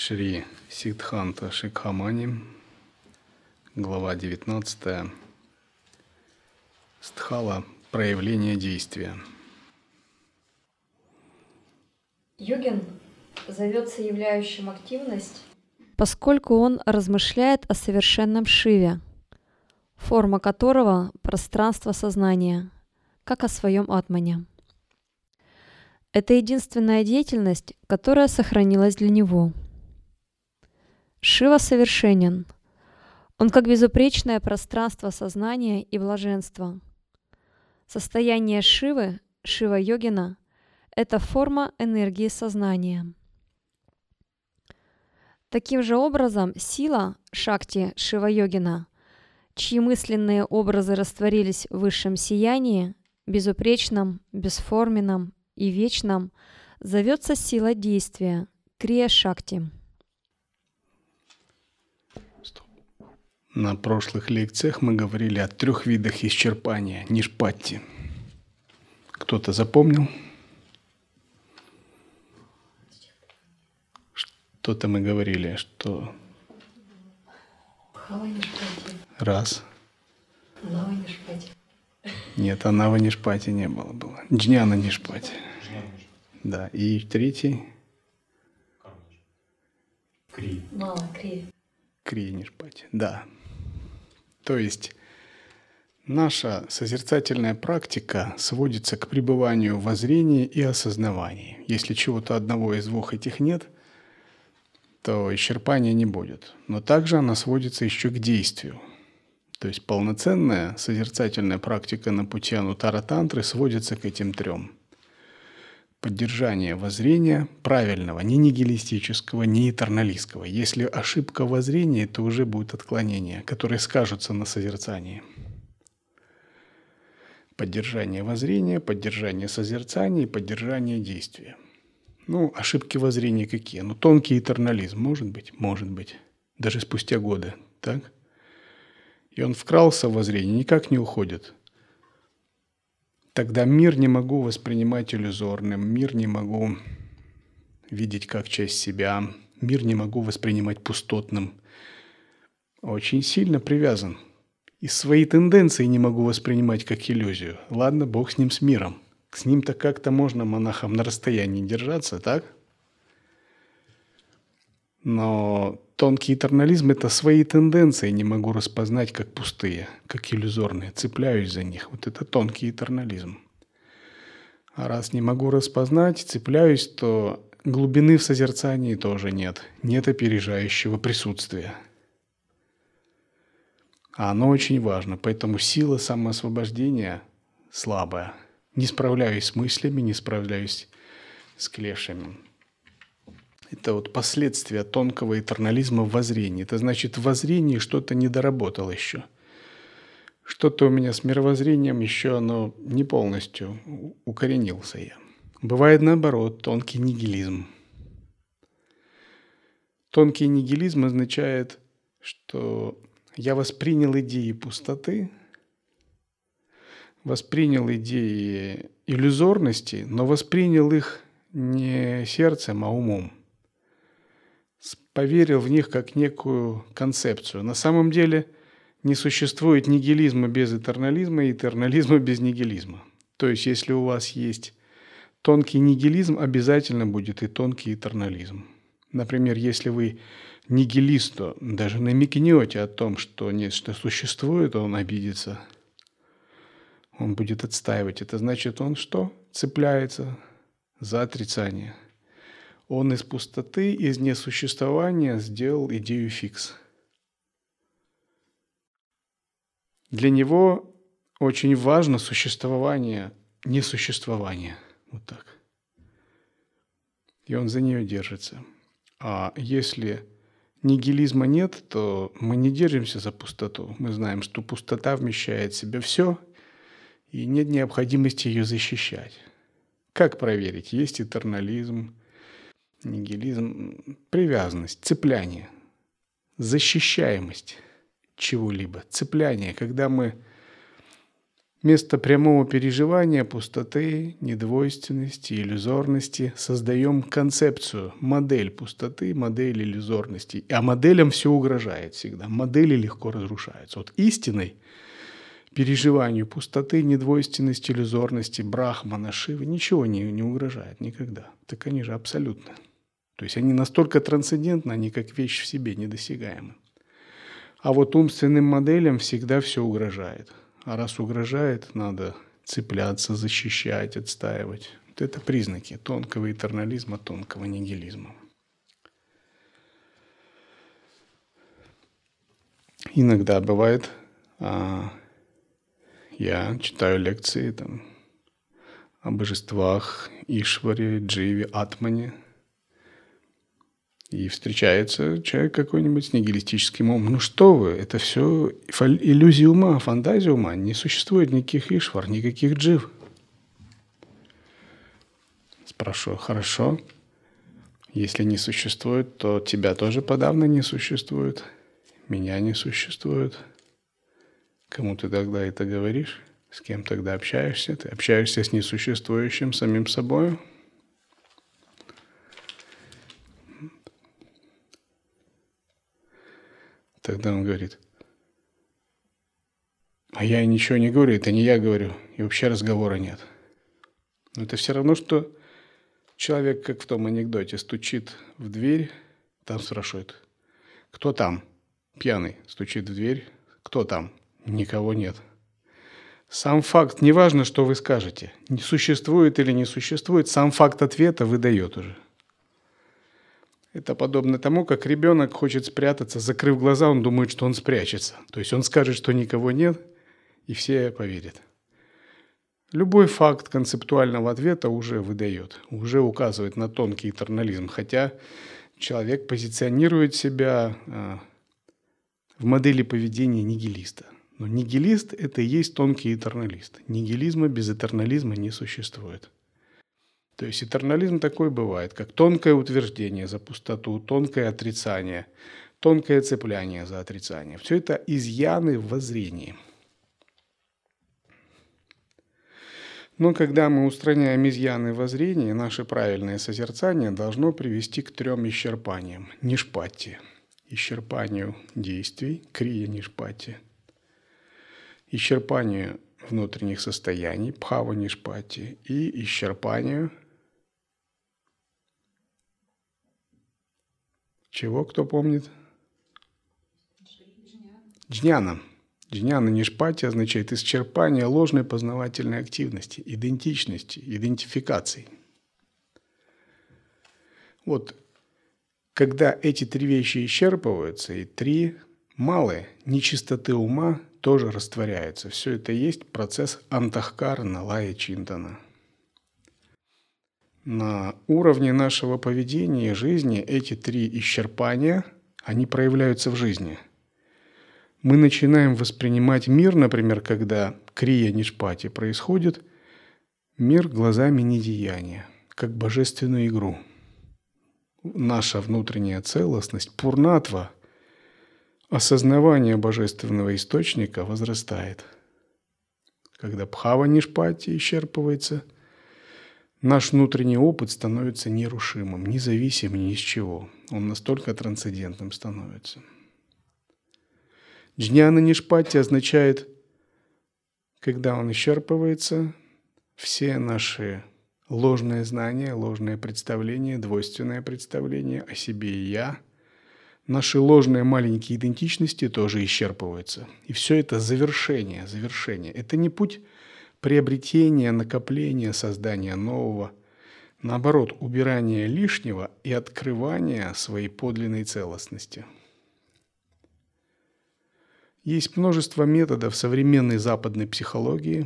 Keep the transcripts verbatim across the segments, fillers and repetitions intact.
Шри Сиддханта Шикхамани, глава девятнадцатая. Стхала – проявление действия. Йогин зовется являющим активность, поскольку он размышляет о совершенном Шиве, форма которого – пространство сознания, как о своем атмане. Это единственная деятельность, которая сохранилась для него. Шива совершенен. Он как безупречное пространство сознания и блаженства. Состояние Шивы, Шива-йогина – это форма энергии сознания. Таким же образом, сила, шакти Шива-йогина, чьи мысленные образы растворились в высшем сиянии, безупречном, бесформенном и вечном, зовется сила действия, крия-шакти. На прошлых лекциях мы говорили о трех видах исчерпания нишпатти. Кто-то запомнил? Что-то мы говорили, что... Раз. Нет, анава нишпати не было. было. Джняна нишпати. Да, и третий? Кри. Мало, кри. Кри нишпати, да. То есть наша созерцательная практика сводится к пребыванию в воззрении и осознавании. Если чего-то одного из двух этих нет, то исчерпания не будет. Но также она сводится еще к действию. То есть полноценная созерцательная практика на пути анутара-тантры сводится к этим трем. Поддержание воззрения правильного, не нигилистического, не этерналистского. Если ошибка воззрения, то уже будет отклонение, которое скажется на созерцании. Поддержание воззрения, поддержание созерцания и поддержание действия. Ну, ошибки воззрения какие? Ну, тонкий этернализм, может быть? Может быть. Даже спустя годы, так? И он вкрался в воззрение, никак не уходит. Тогда мир не могу воспринимать иллюзорным, мир не могу видеть как часть себя, мир не могу воспринимать пустотным. Очень сильно привязан. И свои тенденции не могу воспринимать как иллюзию. Ладно, Бог с ним, с миром. С ним-то как-то можно монахам на расстоянии держаться, так? Но тонкий этернализм – это свои тенденции не могу распознать как пустые, как иллюзорные. Цепляюсь за них. Вот это тонкий этернализм. А раз не могу распознать, цепляюсь, то глубины в созерцании тоже нет. Нет опережающего присутствия. А оно очень важно. Поэтому сила самоосвобождения слабая. Не справляюсь с мыслями, не справляюсь с клешами. Это вот последствия тонкого этернализма в воззрении. Это значит, в воззрении что-то не доработал еще. Что-то у меня с мировоззрением еще оно не полностью укоренился я. Бывает наоборот, тонкий нигилизм. Тонкий нигилизм означает, что я воспринял идеи пустоты, воспринял идеи иллюзорности, но воспринял их не сердцем, а умом. Поверил в них как некую концепцию. На самом деле не существует нигилизма без этернализма и этернализма без нигилизма. То есть если у вас есть тонкий нигилизм, обязательно будет и тонкий этернализм. Например, если вы нигилисту даже намекнете о том, что нечто существует, он обидится. Он будет отстаивать. Это значит, он что? Цепляется за отрицание. Он из пустоты, из несуществования сделал идею фикс. Для него очень важно существование несуществования. Вот так. И он за нее держится. А если нигилизма нет, то мы не держимся за пустоту. Мы знаем, что пустота вмещает в себя все, и нет необходимости ее защищать. Как проверить? Есть этернализм, нигилизм, привязанность, цепляние, защищаемость чего-либо, цепляние, когда мы Вместо прямого переживания пустоты, недвойственности, иллюзорности создаем концепцию, модель пустоты, модель иллюзорности. А моделям все угрожает всегда. Модели легко разрушаются. Вот истиной переживанию пустоты, недвойственности, иллюзорности, брахмана, шивы ничего не, не угрожает никогда. Так они же абсолютно. То есть они настолько трансцендентны, они как вещь в себе недосягаемы. А вот умственным моделям всегда все угрожает. А раз угрожает, надо цепляться, защищать, отстаивать. Вот это признаки тонкого этернализма, тонкого нигилизма. Иногда бывает, а, я читаю лекции там, о божествах, Ишваре, Дживе, Атмане. И встречается человек какой-нибудь с нигилистическим умом. Ну что вы, это все иллюзия ума, фантазия ума. Не существует никаких Ишвар, никаких Джив. Спрашиваю, хорошо. Если не существует, то тебя тоже подавно не существует. Меня не существует. Кому ты тогда это говоришь? С кем тогда общаешься? Ты общаешься с несуществующим самим собой? Тогда он говорит, а я ничего не говорю, это не я говорю, и вообще разговора нет. Но это все равно, что человек, как в том анекдоте, стучит в дверь, там спрашивает, кто там? Пьяный стучит в дверь, кто там? Никого нет. Сам факт, неважно, что вы скажете, не существует или не существует, сам факт ответа выдает уже. Это подобно тому, как ребенок хочет спрятаться, закрыв глаза, он думает, что он спрячется. То есть он скажет, что никого нет, и все поверят. Любой факт концептуального ответа уже выдает, уже указывает на тонкий этернализм, хотя человек позиционирует себя в модели поведения нигилиста. Но нигилист – это и есть тонкий этерналист. Нигилизма без этернализма не существует. То есть этернализм такой бывает, как тонкое утверждение за пустоту, тонкое отрицание, тонкое цепляние за отрицание. Все это изъяны в воззрении. Но когда мы устраняем изъяны в воззрении, наше правильное созерцание должно привести к трем исчерпаниям. Нишпатти – исчерпанию действий, крия нишпатти, исчерпанию внутренних состояний, бхава нишпатти, и исчерпанию чего, кто помнит? Джняна. Джняна нишпатти означает исчерпание ложной познавательной активности, идентичности, идентификаций. Вот, когда эти три вещи исчерпываются, и три малые нечистоты ума тоже растворяются. Все это есть процесс антахкарана, лая чинтана. На уровне нашего поведения и жизни эти три исчерпания, они проявляются в жизни. Мы начинаем воспринимать мир, например, когда крия нишпати происходит, мир глазами недеяния, как божественную игру. Наша внутренняя целостность, пурнатва, осознавание божественного источника возрастает. Когда бхава нишпати исчерпывается, наш внутренний опыт становится нерушимым, независимым ни с чего. Он настолько трансцендентным становится. Джняна нишпати означает, когда он исчерпывается, все наши ложные знания, ложные представления, двойственное представление о себе и «я», наши ложные маленькие идентичности тоже исчерпываются. И все это завершение, завершение. Это не путь приобретения, накопления, создания нового. Наоборот, убирание лишнего и открывание своей подлинной целостности. Есть множество методов современной западной психологии,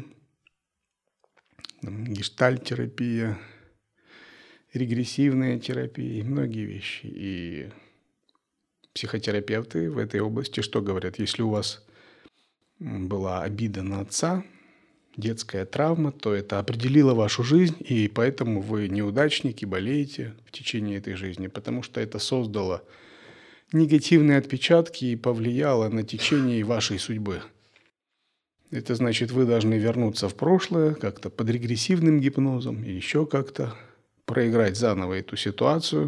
гештальт-терапия, регрессивная терапия и многие вещи. И психотерапевты в этой области что говорят? Если у вас была обида на отца, детская травма, то это определило вашу жизнь, и поэтому вы неудачники, болеете в течение этой жизни, потому что это создало негативные отпечатки и повлияло на течение вашей судьбы. Это значит, вы должны вернуться в прошлое как-то под регрессивным гипнозом или еще как-то, проиграть заново эту ситуацию,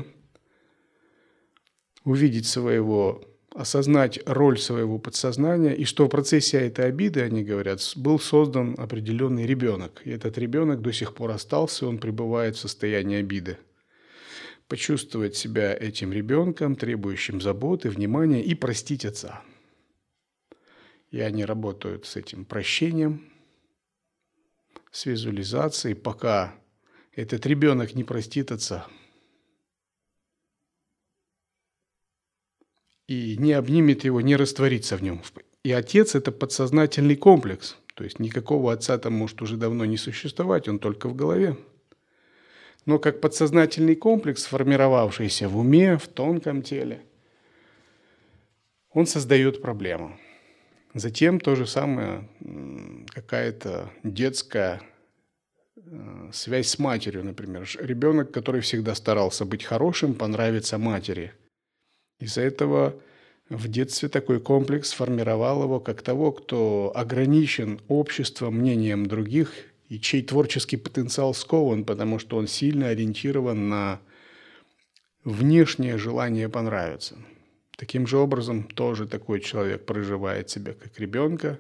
увидеть своего, осознать роль своего подсознания, и что в процессе этой обиды, они говорят, был создан определенный ребенок. И этот ребенок до сих пор остался, он пребывает в состоянии обиды. Почувствовать себя этим ребенком, требующим заботы, внимания, и простить отца. И они работают с этим прощением, с визуализацией, пока этот ребенок не простит отца и не обнимет его, не растворится в нем. И отец – это подсознательный комплекс, то есть никакого отца там может уже давно не существовать, он только в голове. Но как подсознательный комплекс, сформировавшийся в уме, в тонком теле, он создает проблему. Затем то же самое, какая-то детская связь с матерью, например. Ребенок, который всегда старался быть хорошим, понравиться матери. Из-за этого в детстве такой комплекс сформировал его как того, кто ограничен обществом, мнением других, и чей творческий потенциал скован, потому что он сильно ориентирован на внешнее желание понравиться. Таким же образом, тоже такой человек проживает себя как ребенка,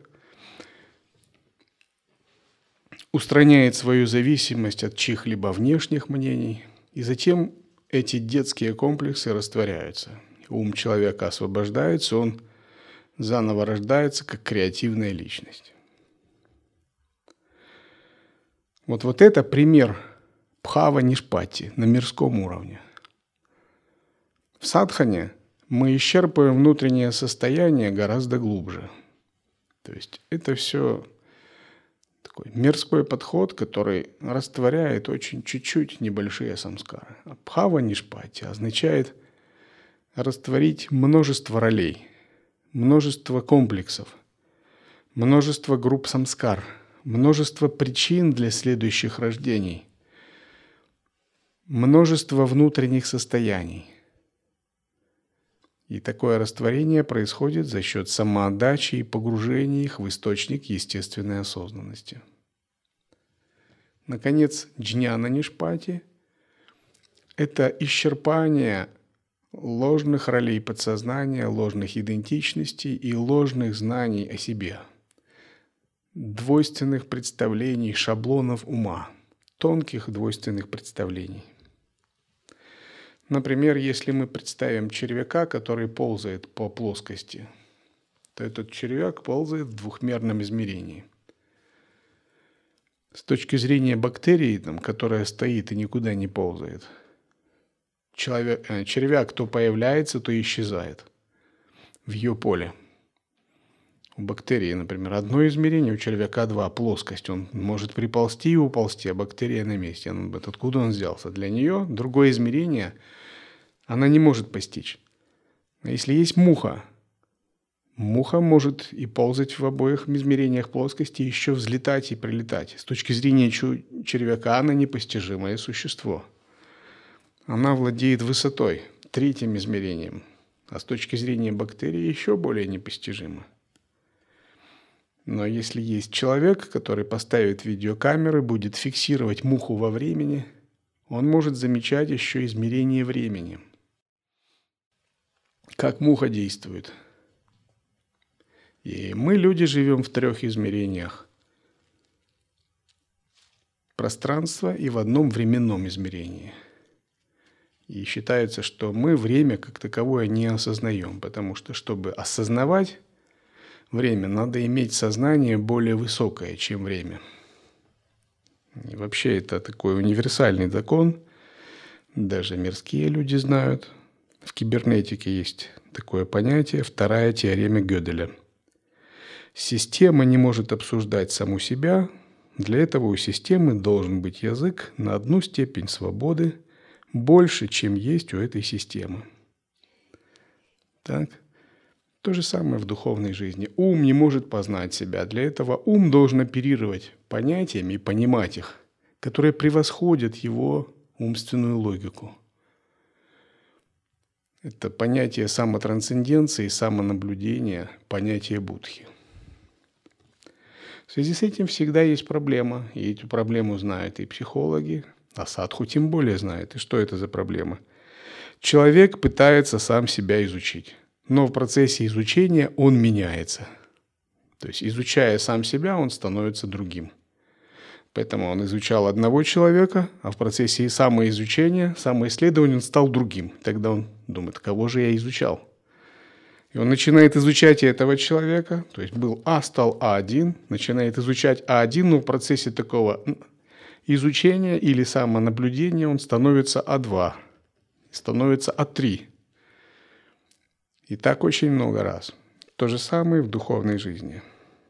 устраняет свою зависимость от чьих-либо внешних мнений, и затем эти детские комплексы растворяются. Ум человека освобождается, он заново рождается как креативная личность. Вот, вот это пример бхава-нишпати на мирском уровне. В садхане мы исчерпываем внутреннее состояние гораздо глубже. То есть это все такой мирской подход, который растворяет очень чуть-чуть небольшие самскары. А бхава-нишпати означает растворить множество ролей, множество комплексов, множество групп самскар, множество причин для следующих рождений, множество внутренних состояний. И такое растворение происходит за счет самоотдачи и погружения их в источник естественной осознанности. Наконец, джняна-нишпати – это исчерпание ложных ролей подсознания, ложных идентичностей и ложных знаний о себе, двойственных представлений, шаблонов ума, тонких двойственных представлений. Например, если мы представим червяка, который ползает по плоскости, то этот червяк ползает в двухмерном измерении. С точки зрения бактерии, там, которая стоит и никуда не ползает, человек, червяк то появляется, то исчезает в ее поле. У бактерии, например, одно измерение, у червяка два, плоскость. Он может приползти и уползти, а бактерия на месте. Он, откуда он взялся? Для нее другое измерение она не может постичь. А если есть муха, муха может и ползать в обоих измерениях плоскости, и еще взлетать и прилетать. С точки зрения червяка она непостижимое существо. Она владеет высотой, третьим измерением, а с точки зрения бактерии еще более непостижимо. Но если есть человек, который поставит видеокамеры, будет фиксировать муху во времени, он может замечать еще измерение времени. Как муха действует. И мы, люди, живем в трех измерениях пространства и в одном временном измерении. И считается, что мы время как таковое не осознаем, потому что, чтобы осознавать время, надо иметь сознание более высокое, чем время. И вообще это такой универсальный закон, даже мирские люди знают. В кибернетике есть такое понятие, вторая теорема Гёделя. Система не может обсуждать саму себя, для этого у системы должен быть язык на одну степень свободы больше, чем есть у этой системы. Так? То же самое в духовной жизни. Ум не может познать себя. Для этого ум должен оперировать понятиями и понимать их, которые превосходят его умственную логику. Это понятие самотрансценденции, самонаблюдения, понятие будхи. В связи с этим всегда есть проблема, и эту проблему знают и психологи, а садху тем более знает. И что это за проблема? Человек пытается сам себя изучить, но в процессе изучения он меняется. То есть, изучая сам себя, он становится другим. Поэтому он изучал одного человека, а в процессе самоизучения, самоисследования он стал другим. Тогда он думает, кого же я изучал? И он начинает изучать этого человека, то есть был А, стал А один, начинает изучать А один, но в процессе такого изучения или самонаблюдения он становится А два, становится А три. И так очень много раз. То же самое в духовной жизни.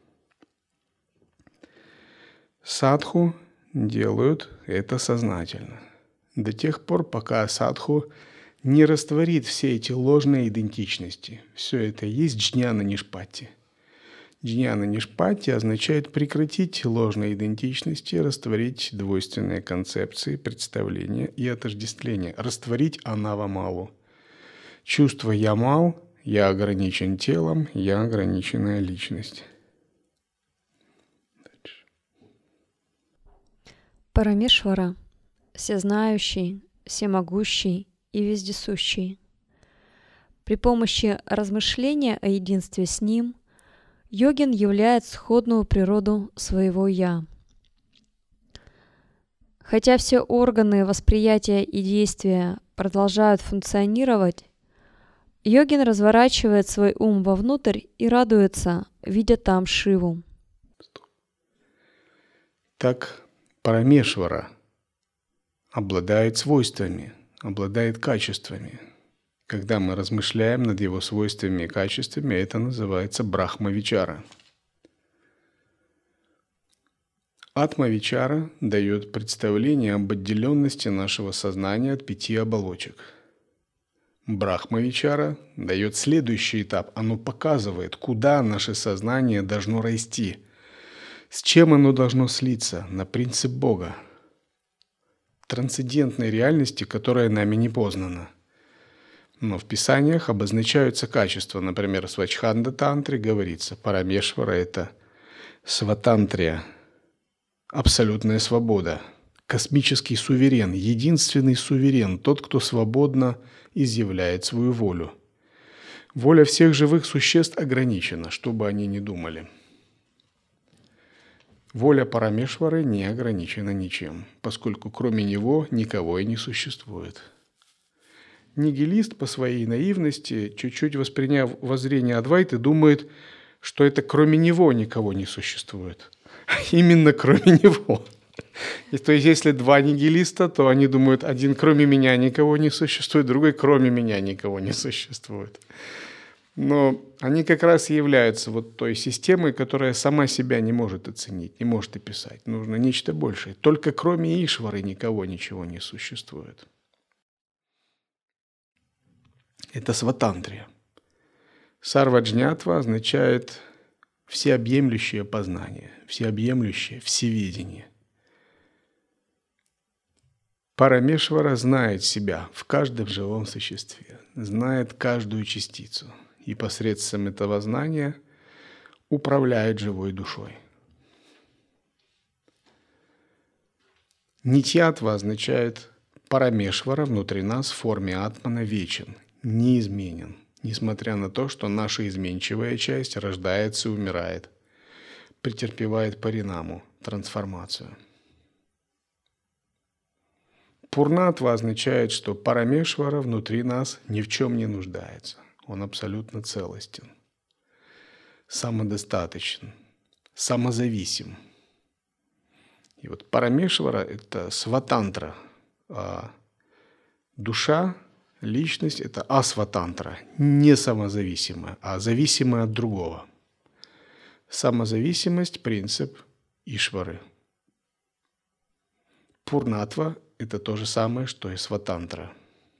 Садху делают это сознательно. До тех пор, пока садху не растворит все эти ложные идентичности. Все это есть джняна нишпатти. Джняна нишпатти означает прекратить ложные идентичности, растворить двойственные концепции, представления и отождествления. Растворить анавамалу. Чувство «я мал», «я ограничен телом», «я ограниченная личность». Парамешвара – всезнающий, всемогущий и вездесущий. При помощи размышления о единстве с Ним йогин являет сходную природу своего «я». Хотя все органы восприятия и действия продолжают функционировать, йогин разворачивает свой ум вовнутрь и радуется, видя там Шиву. Так Парамешвара обладает свойствами, обладает качествами. Когда мы размышляем над его свойствами и качествами, это называется брахмавичара. Атмавичара дает представление об отделенности нашего сознания от пяти оболочек. Брахмавичара дает следующий этап. Оно показывает, куда наше сознание должно расти, с чем оно должно слиться, на принцип Бога, трансцендентной реальности, которая нами не познана. Но в писаниях обозначаются качества. Например, в Свачханда-тантре говорится, Парамешвара – это сватантрия, абсолютная свобода, космический суверен, единственный суверен, тот, кто свободно изъявляет свою волю. Воля всех живых существ ограничена, что бы они ни думали. Воля Парамешвары не ограничена ничем, поскольку кроме него никого и не существует. Нигилист по своей наивности, чуть-чуть восприняв воззрение Адвайты, думает, что это кроме него никого не существует. Именно кроме него. И то есть, если два нигилиста, то они думают, один кроме меня никого не существует, другой кроме меня никого не существует. Но они как раз и являются вот той системой, которая сама себя не может оценить, не может описать. Нужно нечто большее. Только кроме Ишвары никого ничего не существует. Это сватантрия. Сарваджнятва означает всеобъемлющее познание, всеобъемлющее всеведение. Парамешвара знает себя в каждом живом существе, знает каждую частицу. И посредством этого знания управляет живой душой. Нитьятва означает Парамешвара внутри нас в форме атмана вечен, неизменен, несмотря на то, что наша изменчивая часть рождается и умирает, претерпевает паринаму, трансформацию. Пурнатва означает, что Парамешвара внутри нас ни в чем не нуждается. Он абсолютно целостен, самодостаточен, самозависим. И вот Парамешвара – это сватантра, а душа, личность – это асватантра, не самозависимая, а зависимая от другого. Самозависимость – принцип Ишвары. Пурнатва – это то же самое, что и сватантра.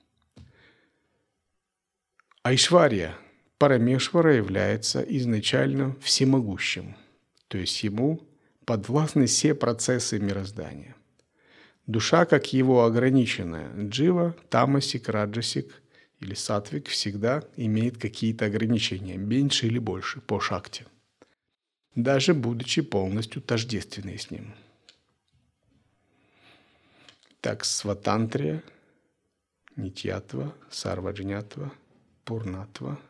Айшварья, Парамешвара, является изначально всемогущим, то есть ему подвластны все процессы мироздания. Душа, как его ограниченная, джива, тамасик, раджасик или сатвик, всегда имеет какие-то ограничения, меньше или больше, по шакти. даже будучи полностью тождественной с ним. Так, сватантрия, нитьятва, сарваджнятва, пурнатва,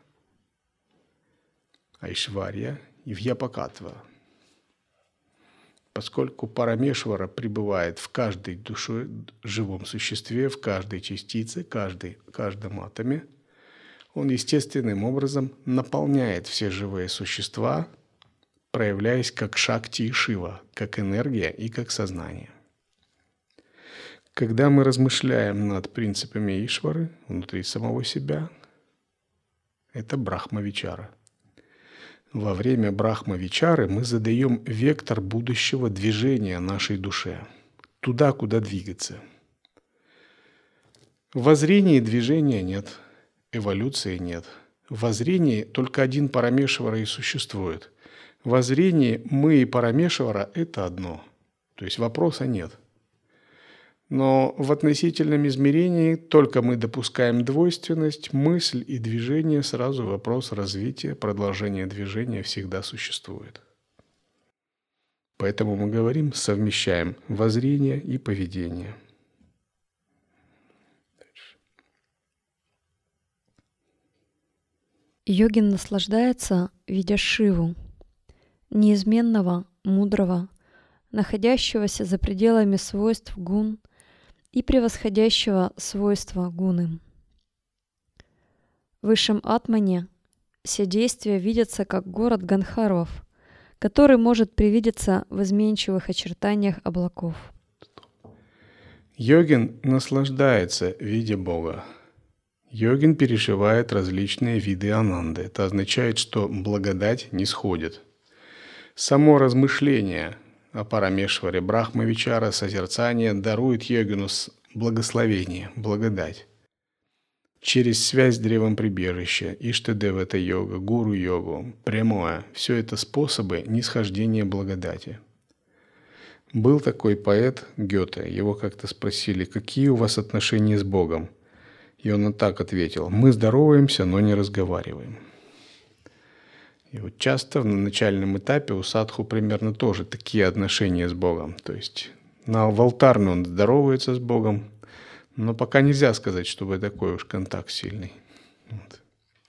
айшварья и вьяпакатва. Поскольку Парамешвара пребывает в каждой душе, живом существе, в каждой частице, каждой, каждом атоме, он естественным образом наполняет все живые существа, проявляясь как Шакти и Шива, как энергия и как сознание. Когда мы размышляем над принципами Ишвары внутри самого себя, это Брахма-вичара. Во время Брахма-вичары мы задаем вектор будущего движения нашей душе, туда, куда двигаться. В воззрении движения нет, эволюции нет. В воззрении только один Парамешвара и существует. В воззрении мы и Парамешвара – это одно, то есть вопроса нет. Но в относительном измерении только мы допускаем двойственность, мысль и движение, сразу вопрос развития, продолжения движения всегда существует. Поэтому мы говорим, совмещаем воззрение и поведение. Йогин наслаждается, видя Шиву, неизменного, мудрого, находящегося за пределами свойств гун и превосходящего свойства гуны. В высшем атмане все действия видятся как город Ганхарвов, который может привидеться в изменчивых очертаниях облаков. Йогин наслаждается, видя Бога. Йогин переживает различные виды ананды. Это означает, что благодать не сходит. Само размышление о Парамешваре, Брахма-вичара, созерцание дарует йогину благословение, благодать. Через связь с древом прибежища, Иштадевата-йога, гуру-йогу, прямое – все это способы нисхождения благодати. Был такой поэт Гёте, его как-то спросили, какие у вас отношения с Богом? И он так ответил, мы здороваемся, но не разговариваем. И вот часто на начальном этапе у садху примерно тоже такие отношения с Богом. То есть на, в алтарной он здоровается с Богом, но пока нельзя сказать, чтобы такой уж контакт сильный. Вот.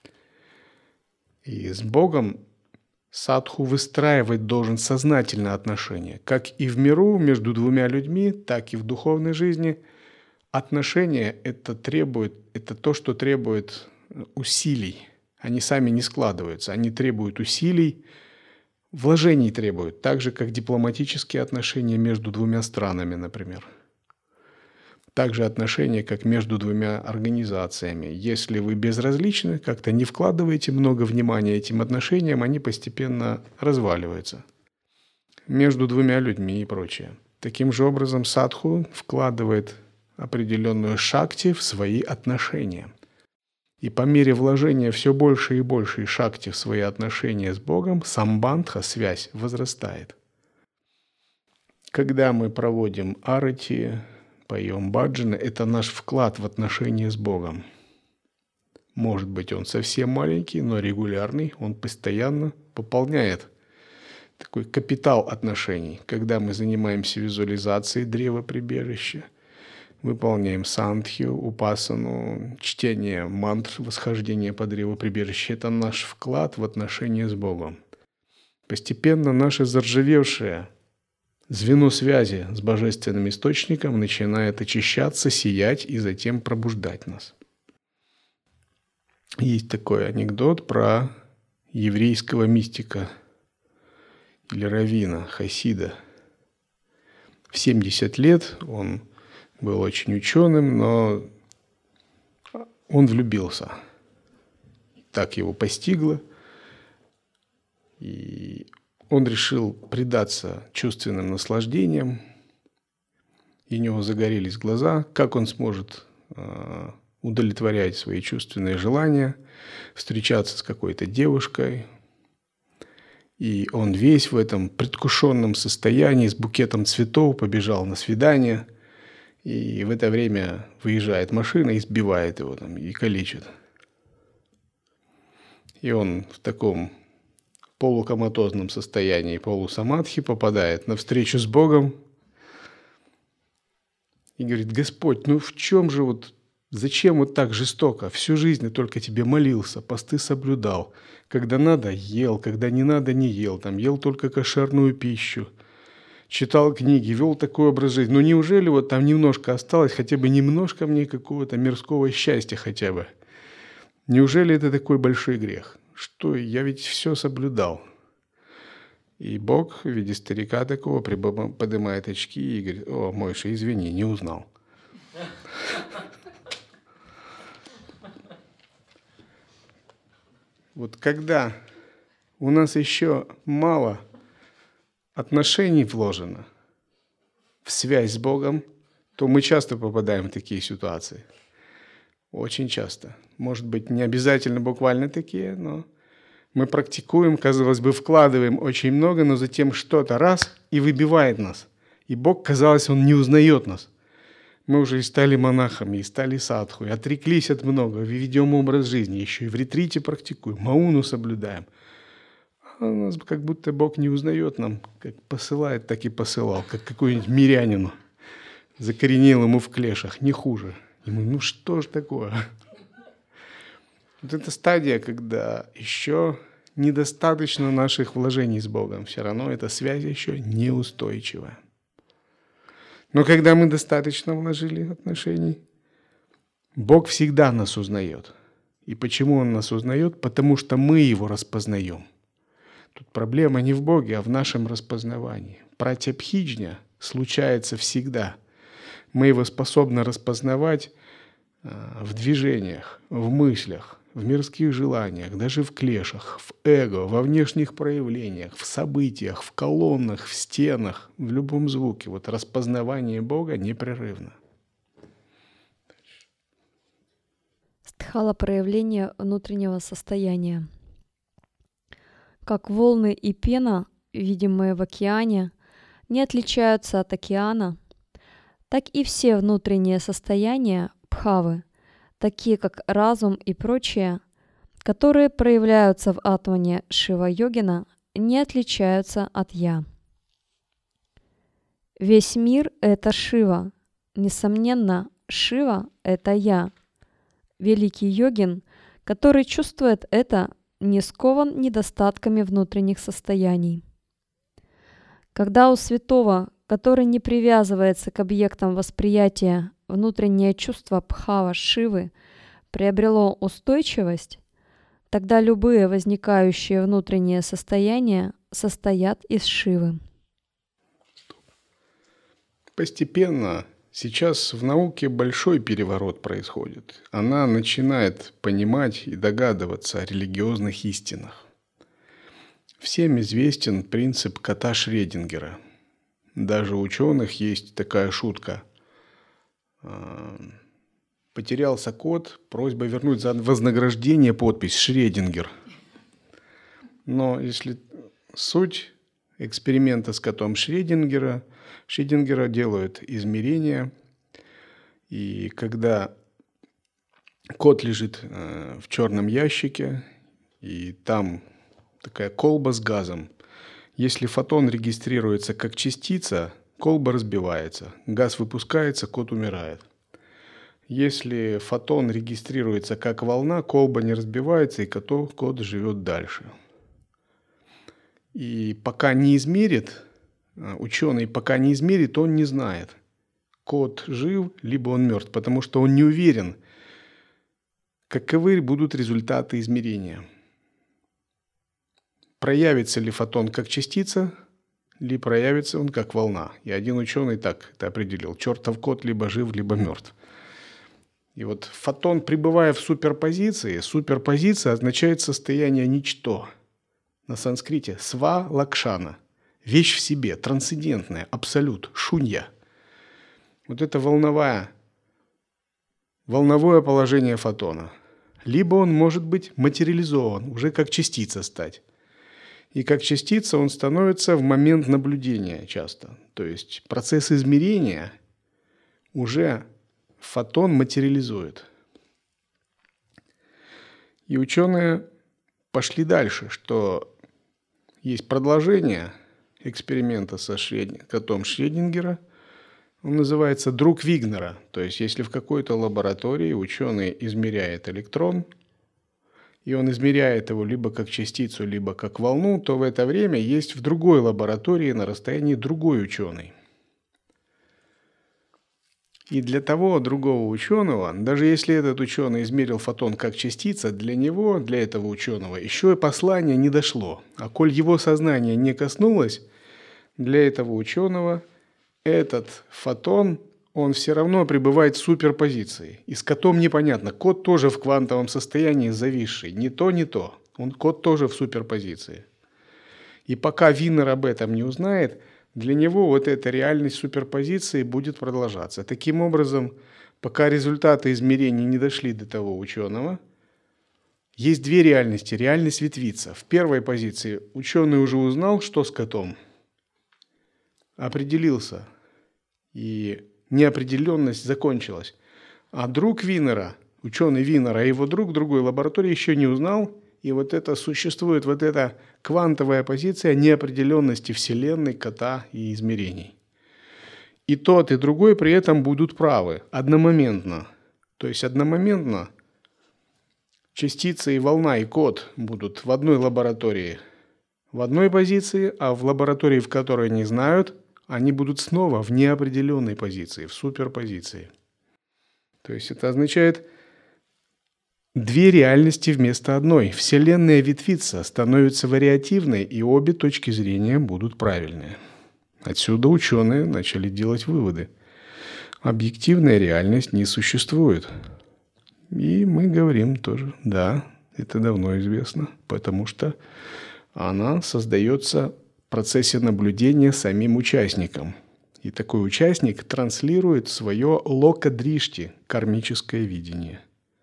И с Богом садху выстраивать должен сознательно отношения. Как и в миру между двумя людьми, так и в духовной жизни. Отношения это требует, это то, что требует усилий. Они сами не складываются, они требуют усилий, вложений требуют, так же, как дипломатические отношения между двумя странами, например. Также отношения, как между двумя организациями. Если вы безразличны, как-то не вкладываете много внимания этим отношениям, они постепенно разваливаются. Между двумя людьми и прочее. Таким же образом садху вкладывает определенную шакти в свои отношения. И по мере вложения все больше и больше шакти в свои отношения с Богом, самбандха, связь, возрастает. Когда мы проводим арати, поем баджаны, это наш вклад в отношения с Богом. Может быть, он совсем маленький, но регулярный, он постоянно пополняет такой капитал отношений. Когда мы занимаемся визуализацией древа прибежища, выполняем сандхью, упасану, чтение мантр, восхождение по древу прибежища. Это наш вклад в отношения с Богом. Постепенно наше заржавевшее звено связи с божественным источником начинает очищаться, сиять и затем пробуждать нас. Есть такой анекдот про еврейского мистика или раввина, хасида. В семьдесят лет он был очень ученым, но он влюбился. Так его постигло. И он решил предаться чувственным наслаждениям. И у него загорелись глаза. Как он сможет э, удовлетворять свои чувственные желания, встречаться с какой-то девушкой. И он весь в этом предвкушенном состоянии с букетом цветов побежал на свидание. И в это время выезжает машина и сбивает его там, и калечит. И он в таком полукоматозном состоянии, полусамадхи, попадает на встречу с Богом и говорит: Господь, ну в чем же вот, зачем вот так жестоко? Всю жизнь я только тебе молился, посты соблюдал. Когда надо, ел, когда не надо, не ел. Там ел только кошерную пищу. Читал книги, вел такой образ жизни. Но неужели вот там немножко осталось, хотя бы немножко мне какого-то мирского счастья хотя бы? Неужели это такой большой грех? Что, я ведь все соблюдал. И Бог в виде старика такого поднимает очки и говорит: о, Мойша, извини, не узнал. Вот когда у нас еще мало отношений вложено в связь с Богом, то мы часто попадаем в такие ситуации. Очень часто. Может быть, не обязательно буквально такие, но мы практикуем, казалось бы, вкладываем очень много, но затем что-то раз и выбивает нас. И Бог, казалось, Он не узнает нас. Мы уже и стали монахами, и стали садху, и отреклись от многого, ведем образ жизни, еще и в ретрите практикуем, мауну соблюдаем. А у нас как будто Бог не узнает нам, как посылает, так и посылал, как какой-нибудь мирянину, закоренелому в клешах, не хуже. И мы, ну что ж такое? Вот эта стадия, когда еще недостаточно наших вложений с Богом, все равно эта связь еще неустойчивая. Но когда мы достаточно вложили отношений, Бог всегда нас узнает. И почему Он нас узнает? Потому что мы Его распознаем. Тут проблема не в Боге, а в нашем распознавании. Пратябхиджня случается всегда. Мы Его способны распознавать в движениях, в мыслях, в мирских желаниях, даже в клешах, в эго, во внешних проявлениях, в событиях, в колоннах, в стенах, в любом звуке. Вот распознавание Бога непрерывно. Стхала — проявление внутреннего состояния. Как волны и пена, видимые в океане, не отличаются от океана, так и все внутренние состояния бхавы, такие как разум и прочее, которые проявляются в атмане Шива-йогина, не отличаются от «я». Весь мир — это Шива. Несомненно, Шива — это «я». Великий йогин, который чувствует это, не скован недостатками внутренних состояний. Когда у святого, который не привязывается к объектам восприятия, внутреннее чувство бхава Шивы приобрело устойчивость, тогда любые возникающие внутренние состояния состоят из Шивы. Постепенно сейчас в науке большой переворот происходит. Она начинает понимать и догадываться о религиозных истинах. Всем известен принцип кота Шрёдингера. Даже у ученых есть такая шутка. Потерялся кот, просьба вернуть за вознаграждение подпись «Шрёдингер». Но если суть эксперимента с котом Шрёдингера, Шрёдингера делают измерения, и когда кот лежит в черном ящике, и там такая колба с газом, если фотон регистрируется как частица, колба разбивается, газ выпускается, кот умирает. Если фотон регистрируется как волна, колба не разбивается, и кот, кот живет дальше. И пока не измерит, ученый пока не измерит, он не знает, кот жив, либо он мертв, потому что он не уверен, каковы будут результаты измерения. Проявится ли фотон как частица, или проявится он как волна. И один ученый так это определил. Чертов кот либо жив, либо мертв. И вот фотон, пребывая в суперпозиции, суперпозиция означает состояние ничто. На санскрите сва лакшана. Вещь в себе, трансцендентная, абсолют, шунья. Вот это волновая, волновое положение фотона. Либо он может быть материализован, уже как частица стать. И как частица он становится в момент наблюдения часто. То есть процесс измерения уже фотон материализует. И ученые пошли дальше, что есть продолжение эксперимента со Шрёдингером, котом Шрёдингера. Он называется «Друг Вигнера». То есть, если в какой-то лаборатории ученый измеряет электрон, и он измеряет его либо как частицу, либо как волну, то в это время есть в другой лаборатории на расстоянии другой ученый. И для того другого ученого, даже если этот ученый измерил фотон как частица, для него, для этого ученого, еще и послание не дошло. А коль его сознание не коснулось, для этого ученого этот фотон, он все равно пребывает в суперпозиции. И с котом непонятно. Кот тоже в квантовом состоянии зависший. Не то, не то. Он, кот тоже в суперпозиции. И пока Винер об этом не узнает, для него вот эта реальность суперпозиции будет продолжаться. Таким образом, пока результаты измерений не дошли до того ученого, есть две реальности. Реальность ветвится. В первой позиции ученый уже узнал, что с котом, определился, и неопределенность закончилась. А друг Винера, ученый Винера, а его друг в другой лаборатории еще не узнал, и вот это существует, вот эта квантовая позиция неопределенности Вселенной, кота и измерений. И тот, и другой при этом будут правы одномоментно. То есть одномоментно частица и волна, и кот будут в одной лаборатории в одной позиции, а в лаборатории, в которой не знают, они будут снова в неопределенной позиции, в суперпозиции. То есть это означает две реальности вместо одной. Вселенная ветвится, становится вариативной, и обе точки зрения будут правильные. Отсюда ученые начали делать выводы. Объективная реальность не существует. И мы говорим тоже, да, это давно известно, потому что она создается в процессе наблюдения самим участником. И такой участник транслирует свое лока-дришти, кармическое видение.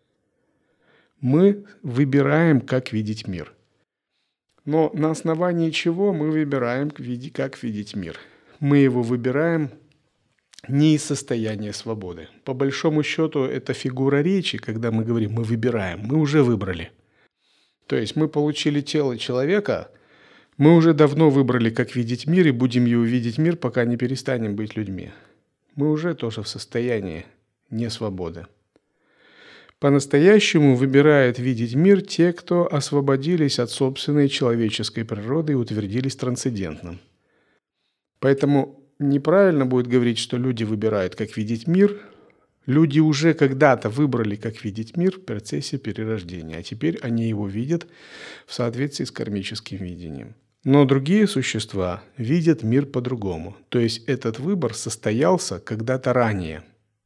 Мы выбираем, как видеть мир. Но на основании чего мы выбираем, как видеть мир? Мы его выбираем не из состояния свободы. По большому счету, это фигура речи, когда мы говорим «мы выбираем», мы уже выбрали. То есть мы получили тело человека, мы уже давно выбрали, как видеть мир, и будем его видеть мир, пока не перестанем быть людьми. Мы уже тоже в состоянии несвободы. По-настоящему выбирают видеть мир те, кто освободились от собственной человеческой природы и утвердились трансцендентным. Поэтому неправильно будет говорить, что люди выбирают, как видеть мир. Люди уже когда-то выбрали, как видеть мир в процессе перерождения, а теперь они его видят в соответствии с кармическим видением. Но другие существа видят мир по-другому. То есть этот выбор состоялся когда-то ранее.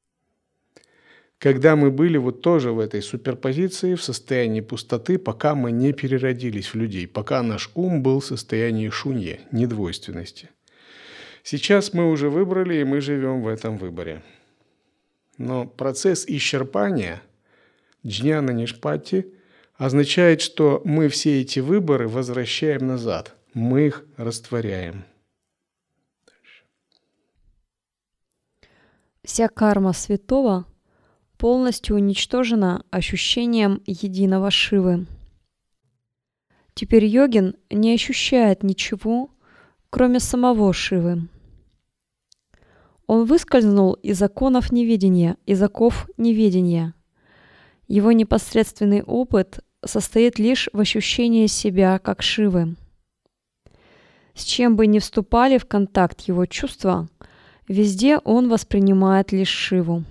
Когда мы были вот тоже в этой суперпозиции, в состоянии пустоты, пока мы не переродились в людей, пока наш ум был в состоянии шуньи, недвойственности. Сейчас мы уже выбрали, и мы живем в этом выборе. Но процесс исчерпания, джняна нишпати, означает, что мы все эти выборы возвращаем назад, мы их растворяем. Вся карма святого полностью уничтожена ощущением единого Шивы. Теперь йогин не ощущает ничего, кроме самого Шивы. Он выскользнул из законов неведения, из оков неведения. Его непосредственный опыт состоит лишь в ощущении себя как Шивы. С чем бы ни вступали в контакт его чувства, везде он воспринимает лишь Шиву.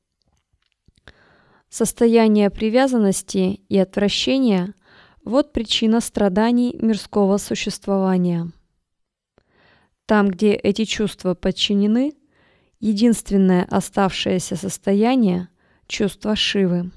Состояние привязанности и отвращения – вот причина страданий мирского существования. Там, где эти чувства подчинены, единственное оставшееся состояние – чувство Шивы.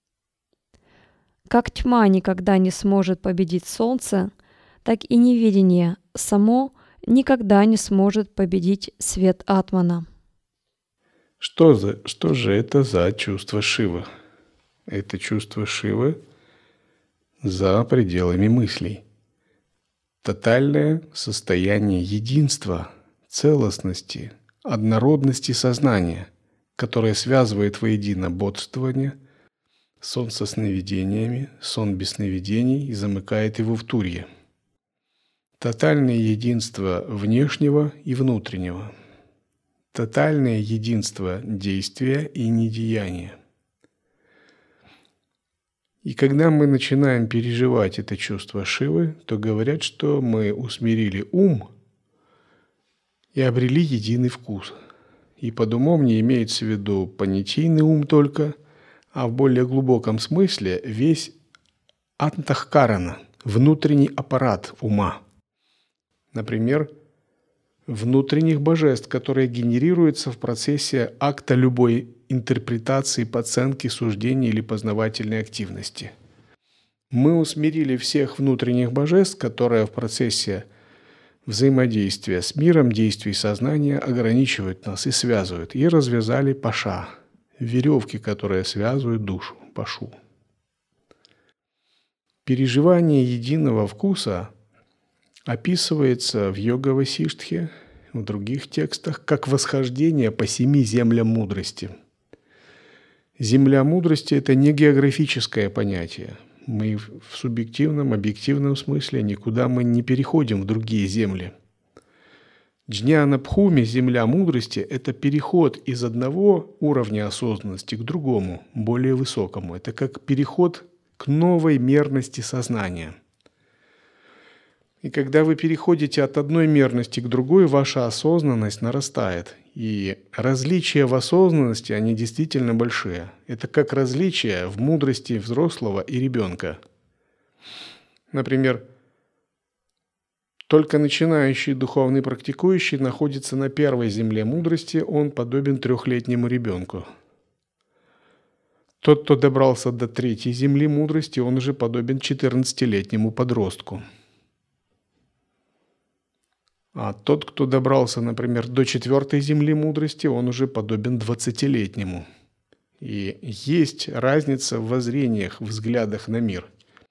Как тьма никогда не сможет победить солнце, так и неведение само никогда не сможет победить свет Атмана. Что, за, что же это за чувство Шивы? Это чувство Шивы за пределами мыслей. Тотальное состояние единства, целостности, однородности сознания, которое связывает воедино бодствование, сон со сновидениями, сон без сновидений и замыкает его в турье. Тотальное единство внешнего и внутреннего. Тотальное единство действия и недеяния. И когда мы начинаем переживать это чувство Шивы, то говорят, что мы усмирили ум и обрели единый вкус. И под умом не имеется в виду понятийный ум только, а в более глубоком смысле весь антахкарана, внутренний аппарат ума. Например, внутренних божеств, которые генерируются в процессе акта любой интерпретации, оценки, суждения или познавательной активности. Мы усмирили всех внутренних божеств, которые в процессе взаимодействия с миром, действий сознания ограничивают нас и связывают, и развязали паша, веревки, которые связывают душу, пашу. Переживание единого вкуса описывается в Йога-Васиштхе, в других текстах, как восхождение по семи землям мудрости. Земля мудрости – это не географическое понятие. Мы в субъективном, объективном смысле никуда мы не переходим в другие земли. Джняна-бхуми, земля мудрости – это переход из одного уровня осознанности к другому, более высокому. Это как переход к новой мерности сознания. И когда вы переходите от одной мерности к другой, ваша осознанность нарастает. И различия в осознанности, они действительно большие. Это как различия в мудрости взрослого и ребенка. Например, только начинающий духовный практикующий находится на первой земле мудрости, он подобен трехлетнему ребенку. Тот, кто добрался до третьей земли мудрости, он уже подобен четырнадцатилетнему подростку. А тот, кто добрался, например, до четвертой земли мудрости, он уже подобен двадцатилетнему. И есть разница в воззрениях, в взглядах на мир.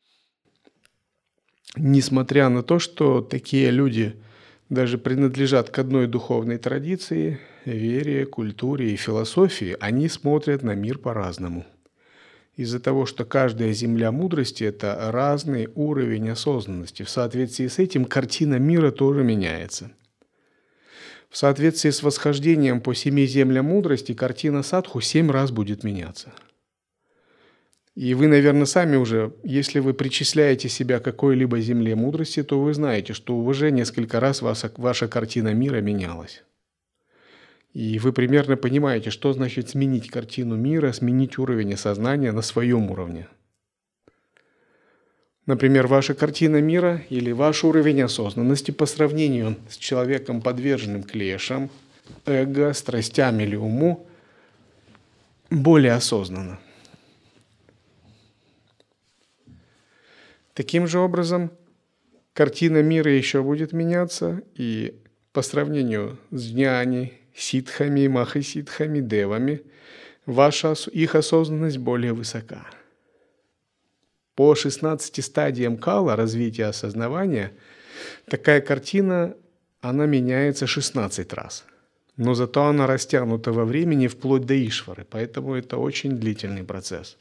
Несмотря на то, что такие люди даже принадлежат к одной духовной традиции, вере, культуре и философии, они смотрят на мир по-разному. Из-за того, что каждая земля мудрости – это разный уровень осознанности. В соответствии с этим картина мира тоже меняется. В соответствии с восхождением по семи землям мудрости картина садху семь раз будет меняться. И вы, наверное, сами уже, если вы причисляете себя к какой-либо земле мудрости, то вы знаете, что уже несколько раз ваша, ваша картина мира менялась. И вы примерно понимаете, что значит сменить картину мира, сменить уровень осознания на своем уровне. Например, ваша картина мира или ваш уровень осознанности по сравнению с человеком, подверженным клешам, эго, страстям или уму, более осознанно. Таким же образом, картина мира еще будет меняться, и по сравнению с джняни, ситхами, махаситхами, девами, ваша, их осознанность более высока. По шестнадцати стадиям кала развития осознавания такая картина, она меняется шестнадцать раз. Но зато она растянута во времени вплоть до Ишвары, поэтому это очень длительный процесс.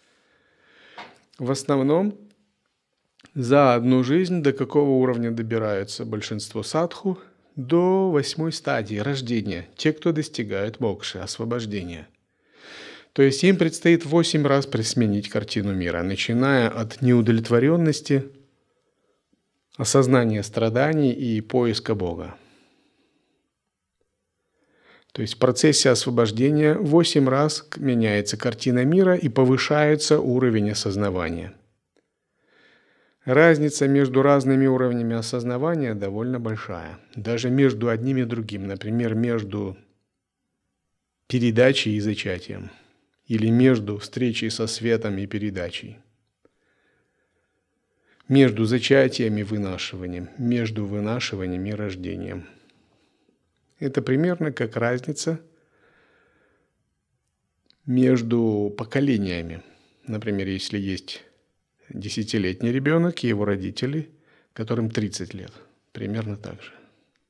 В основном за одну жизнь до какого уровня добираются большинство садху? До восьмой стадии рождения, те, кто достигают мокши, освобождения. То есть им предстоит восемь раз присменить картину мира, начиная от неудовлетворенности, осознания страданий и поиска Бога. То есть в процессе освобождения восемь раз меняется картина мира и повышается уровень осознавания. Разница между разными уровнями осознавания довольно большая. Даже между одним и другим. Например, между передачей и зачатием. Или между встречей со светом и передачей. Между зачатием и вынашиванием. Между вынашиванием и рождением. Это примерно как разница между поколениями. Например, если есть десятилетний ребенок и его родители, которым тридцать лет. Примерно так же.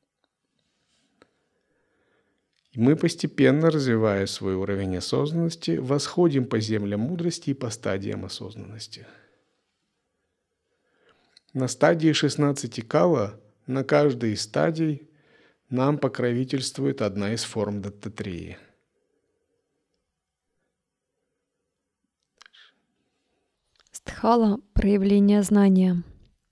И мы постепенно, развивая свой уровень осознанности, восходим по землям мудрости и по стадиям осознанности. На стадии шестнадцати кала, на каждой из стадий нам покровительствует одна из форм Даттатрии. Стхала – проявление знания.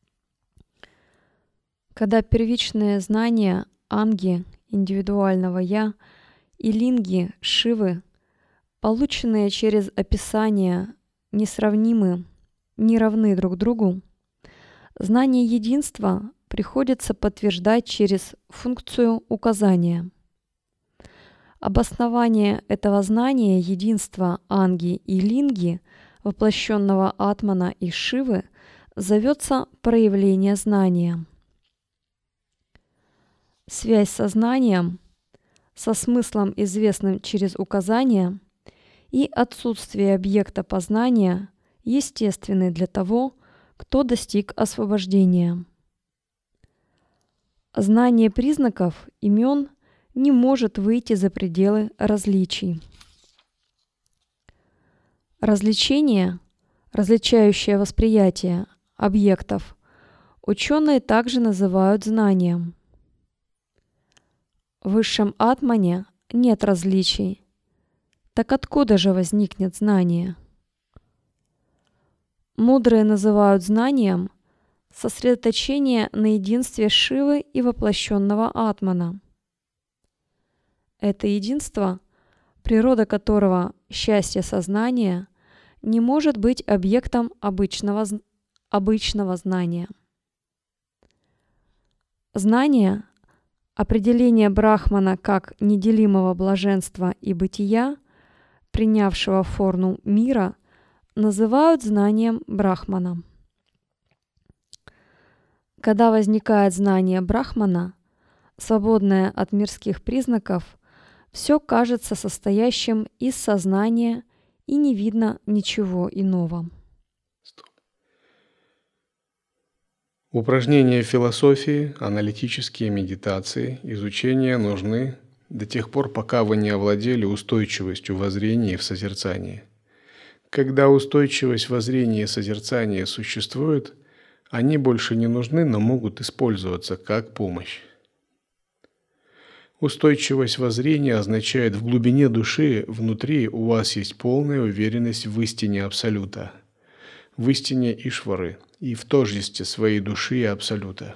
Когда первичные знания анги, индивидуального «я», и линги, Шивы, полученные через описание, несравнимы, не равны друг другу, знание единства приходится подтверждать через функцию указания. Обоснование этого знания единства анги и линги, воплощенного атмана и Шивы, зовется проявление знания. Связь со знанием, со смыслом, известным через указание, и отсутствие объекта познания естественны для того, кто достиг освобождения. Знание признаков, имен не может выйти за пределы различий. Развлечение, различающее восприятие объектов, ученые также называют знанием. В высшем атмане нет различий. Так откуда же возникнет знание? Мудрые называют знанием сосредоточение на единстве Шивы и воплощенного атмана. Это единство, природа которого – счастье сознания, не может быть объектом обычного, обычного знания. Знание – определение Брахмана как неделимого блаженства и бытия, принявшего форму мира, называют знанием Брахмана. Когда возникает знание Брахмана, свободное от мирских признаков, все кажется состоящим из сознания и не видно ничего иного. Упражнения философии, аналитические медитации, изучения нужны до тех пор, пока вы не овладели устойчивостью воззрения в созерцании. Когда устойчивость воззрения и созерцания существует, они больше не нужны, но могут использоваться как помощь. Устойчивость воззрения означает, в глубине души, внутри у вас есть полная уверенность в истине Абсолюта, в истине Ишвары и в тождестве своей души и Абсолюта.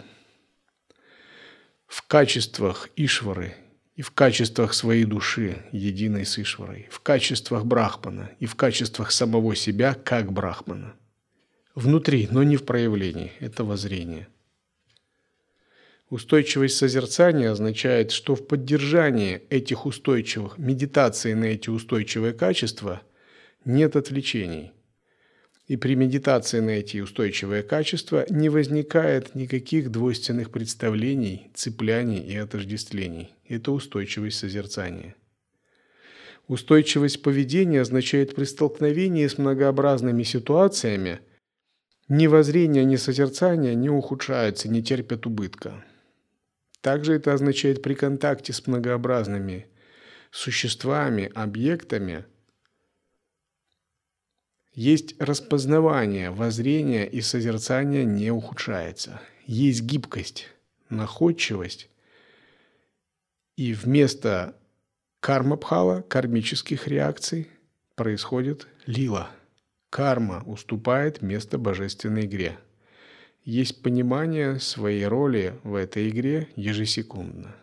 В качествах Ишвары и в качествах своей души, единой с Ишварой, в качествах Брахмана и в качествах самого себя, как Брахмана. Внутри, но не в проявлении, это воззрение. Устойчивость созерцания означает, что в поддержании этих устойчивых, медитации на эти устойчивые качества нет отвлечений. И при медитации на эти устойчивые качества не возникает никаких двойственных представлений, цепляний и отождествлений. Это устойчивость созерцания. Устойчивость поведения означает при столкновении с многообразными ситуациями ни воззрение, ни созерцание не ухудшаются, не терпят убытка. Также это означает при контакте с многообразными существами, объектами, есть распознавание, воззрение и созерцание не ухудшается. Есть гибкость, находчивость, и вместо карма-бхава, кармических реакций, происходит лила. Карма уступает место божественной игре. Есть понимание своей роли в этой игре ежесекундно.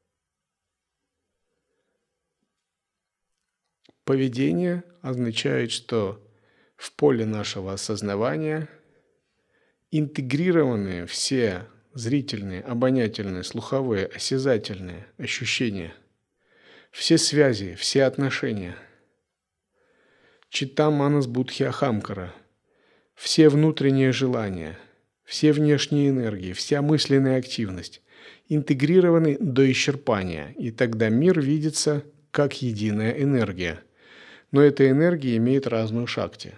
Поведение означает, что в поле нашего осознавания интегрированы все зрительные, обонятельные, слуховые, осязательные ощущения, все связи, все отношения. Читта манас будхи ахамкара, все внутренние желания, все внешние энергии, вся мысленная активность интегрированы до исчерпания, и тогда мир видится как единая энергия. Но эта энергия имеет разную шакти.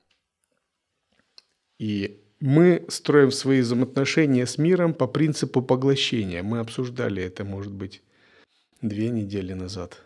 И мы строим свои взаимоотношения с миром по принципу поглощения. Мы обсуждали это, может быть, две недели назад.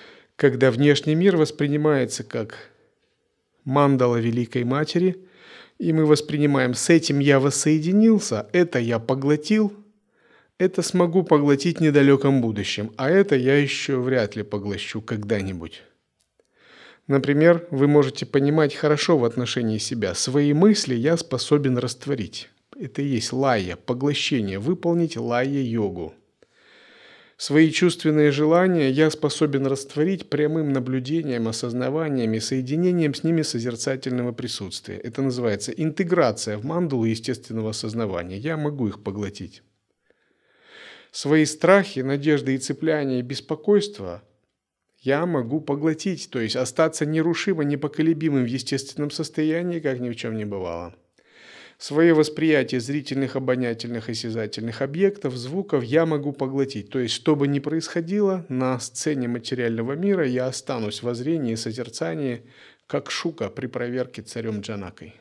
Когда внешний мир воспринимается как мандала Великой Матери, И мы воспринимаем, с этим я воссоединился, это я поглотил, это смогу поглотить в недалеком будущем, а это я еще вряд ли поглощу когда-нибудь. Например, вы можете понимать хорошо в отношении себя, свои мысли я способен растворить. Это и есть лая, поглощение, выполнить лая-йогу. Свои чувственные желания я способен растворить прямым наблюдением, осознаванием и соединением с ними созерцательного присутствия. Это называется интеграция в мандалу естественного осознавания. Я могу их поглотить. Свои страхи, надежды и цепляния и беспокойства я могу поглотить, то есть остаться нерушимо, непоколебимым в естественном состоянии, как ни в чем не бывало. Свое восприятие зрительных, обонятельных, осязательных объектов, звуков я могу поглотить. То есть, что бы ни происходило, на сцене материального мира я останусь в зрении и созерцании, как Шука при проверке царем Джанакой.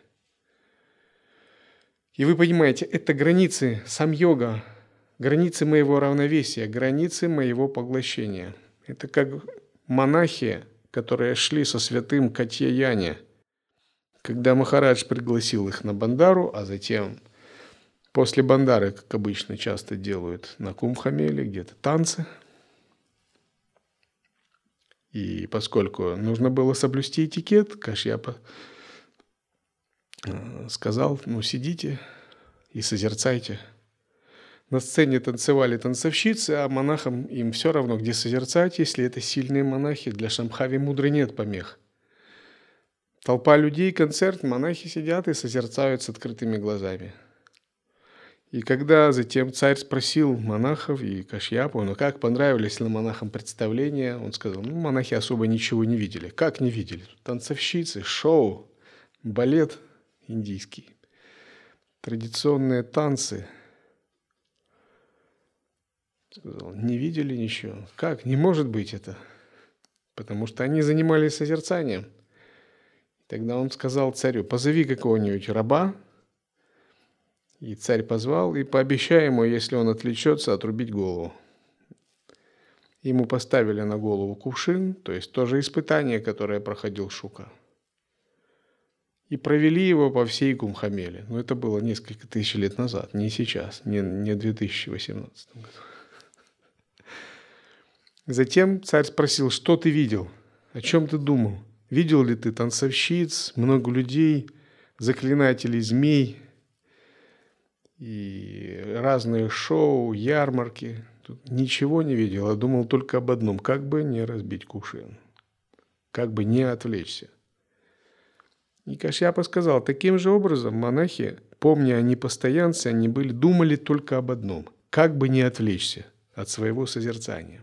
И вы понимаете, это границы сам-йога, границы моего равновесия, границы моего поглощения. Это как монахи, которые шли со святым Катьяяне, когда Махарадж пригласил их на бандару, а затем после бандары, как обычно часто делают на Кумбхамеле, где-то танцы. И поскольку нужно было соблюсти этикет, Кашьяпа сказал, ну сидите и созерцайте. На сцене танцевали танцовщицы, а монахам им все равно, где созерцать, если это сильные монахи, для Шамбхави Мудры нет помех. Толпа людей, концерт, монахи сидят и созерцают с открытыми глазами. И когда затем царь спросил монахов и Кашьяпу, ну как понравились ли монахам представления, он сказал, ну монахи особо ничего не видели. Как не видели? Танцовщицы, шоу, балет индийский, традиционные танцы. Сказал, не видели ничего. Как? Не может быть это. Потому что они занимались созерцанием. Тогда он сказал царю, позови какого-нибудь раба. И царь позвал, и пообещай ему, если он отвлечется, отрубить голову. Ему поставили на голову кувшин, то есть тоже испытание, которое проходил Шука. И провели его по всей Кумбхамеле. Но это было несколько тысяч лет назад, не сейчас, не, не в две тысячи восемнадцатом году. Затем царь спросил, что ты видел, о чем ты думал? Видел ли ты танцовщиц, много людей, заклинателей змей и разные шоу, ярмарки? Тут ничего не видел, а думал только об одном, как бы не разбить кувшин, как бы не отвлечься. И Кашьяпа сказал, таким же образом монахи, помня о непостоянстве, они были, думали только об одном, как бы не отвлечься от своего созерцания.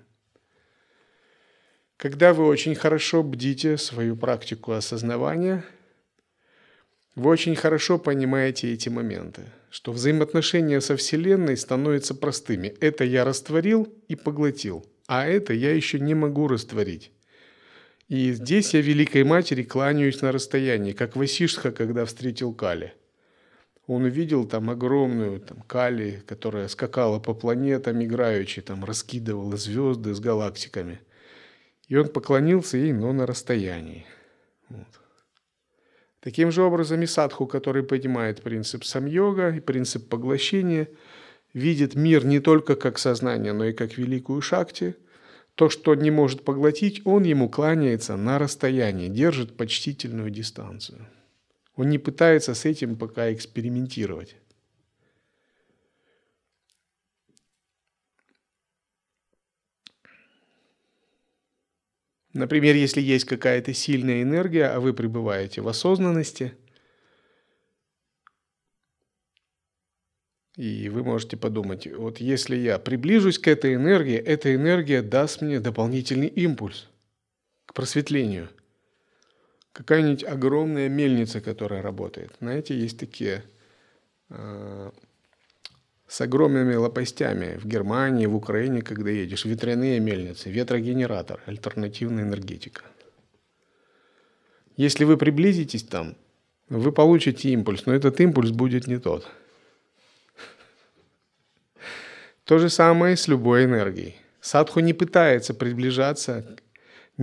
Когда вы очень хорошо бдите свою практику осознавания, вы очень хорошо понимаете эти моменты, что взаимоотношения со Вселенной становятся простыми. Это я растворил и поглотил, а это я еще не могу растворить. И здесь я Великой Матери кланяюсь на расстоянии, как Васиштха, когда встретил Кали. Он увидел там огромную там, Кали, которая скакала по планетам, играючи, там, раскидывала звезды с галактиками. И он поклонился ей, но на расстоянии. Вот. Таким же образом и садху, который понимает принцип сам-йога и принцип поглощения, видит мир не только как сознание, но и как великую шакти. То, что не может поглотить, он ему кланяется на расстоянии, держит почтительную дистанцию. Он не пытается с этим пока экспериментировать. Например, если есть какая-то сильная энергия, а вы пребываете в осознанности, и вы можете подумать, вот если я приближусь к этой энергии, эта энергия даст мне дополнительный импульс к просветлению. Какая-нибудь огромная мельница, которая работает. Знаете, есть такие э, с огромными лопастями в Германии, в Украине, когда едешь, ветряные мельницы, ветрогенератор, альтернативная энергетика. Если вы приблизитесь там, вы получите импульс, но этот импульс будет не тот. То же самое с любой энергией. Садху не пытается приближаться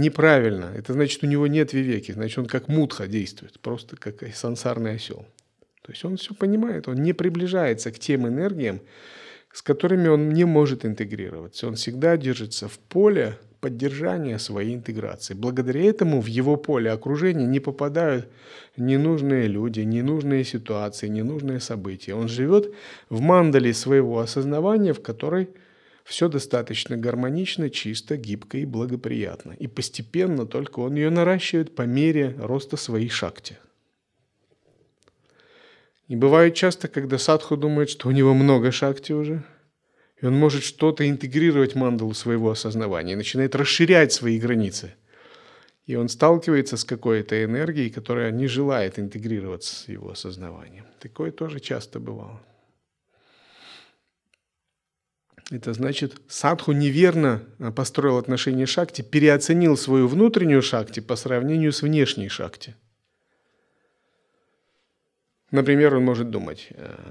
неправильно. Это значит, у него нет вивеки, значит, он как мудха действует, просто как сансарный осел. То есть он все понимает, он не приближается к тем энергиям, с которыми он не может интегрироваться. Он всегда держится в поле поддержания своей интеграции. Благодаря этому в его поле окружения не попадают ненужные люди, ненужные ситуации, ненужные события. Он живет в мандале своего осознавания, в которой все достаточно гармонично, чисто, гибко и благоприятно. И постепенно только он ее наращивает по мере роста своей шакти. И бывает часто, когда садху думает, что у него много шакти уже, и он может что-то интегрировать в мандалу своего осознавания, и начинает расширять свои границы. И он сталкивается с какой-то энергией, которая не желает интегрироваться с его осознаванием. Такое тоже часто бывало. Это значит, садху неверно построил отношение шакти, переоценил свою внутреннюю шакти по сравнению с внешней шакти. Например, он может думать: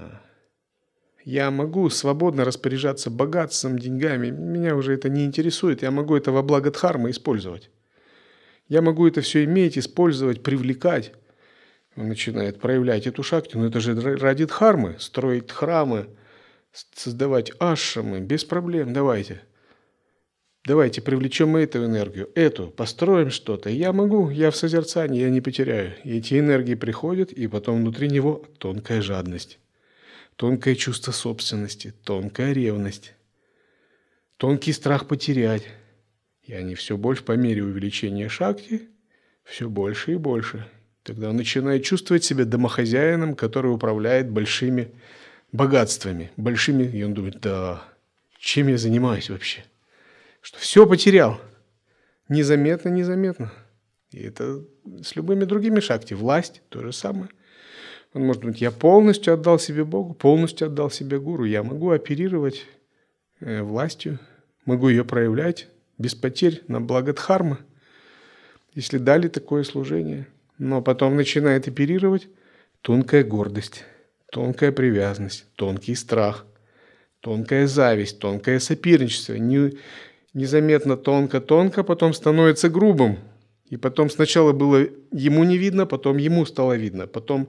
я могу свободно распоряжаться богатством, деньгами, меня уже это не интересует, я могу это во благо дхармы использовать. Я могу это все иметь, использовать, привлекать. Он начинает проявлять эту шакти, но это же ради дхармы, строить храмы, создавать ашрамы, без проблем, давайте. Давайте привлечем эту энергию, эту, построим что-то. Я могу, я в созерцании, я не потеряю. И эти энергии приходят, и потом внутри него тонкая жадность, тонкое чувство собственности, тонкая ревность, тонкий страх потерять. И они все больше, по мере увеличения шакти, все больше и больше. Тогда он начинает чувствовать себя домохозяином, который управляет большими богатствами, большими. И он думает: да, чем я занимаюсь вообще? Что все потерял. Незаметно, незаметно. И это с любыми другими шакти. Власть – то же самое. Он может думать: я полностью отдал себе Богу, полностью отдал себе гуру. Я могу оперировать э, властью, могу ее проявлять без потерь на благо дхармы, если дали такое служение. Но потом начинает оперировать тонкая гордость, тонкая привязанность, тонкий страх, тонкая зависть, тонкое соперничество. Не, незаметно тонко-тонко, потом становится грубым. И потом сначала было ему не видно, потом ему стало видно. Потом